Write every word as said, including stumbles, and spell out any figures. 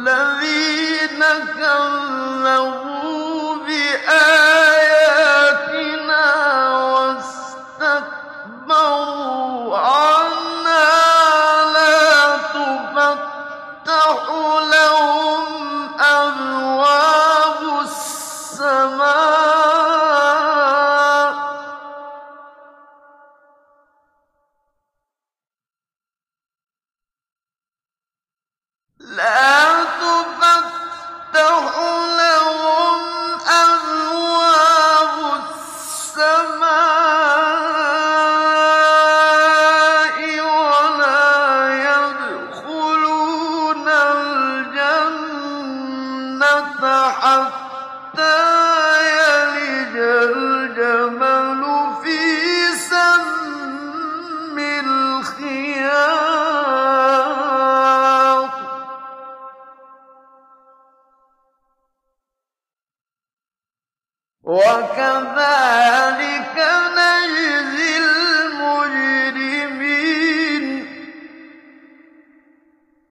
الَّذِينَ كَذَّبُوا بِآيَاتِنَا وَاسْتَكْبَرُوا عَنْهَا لَا تُفَتَّحُ لَهُمْ أَبْوَابُ السَّمَاءِ لا تفتح لهم أبواب السماء ولا يدخلون الجنة حتى يلج الجمل في سم الخياط وكذلك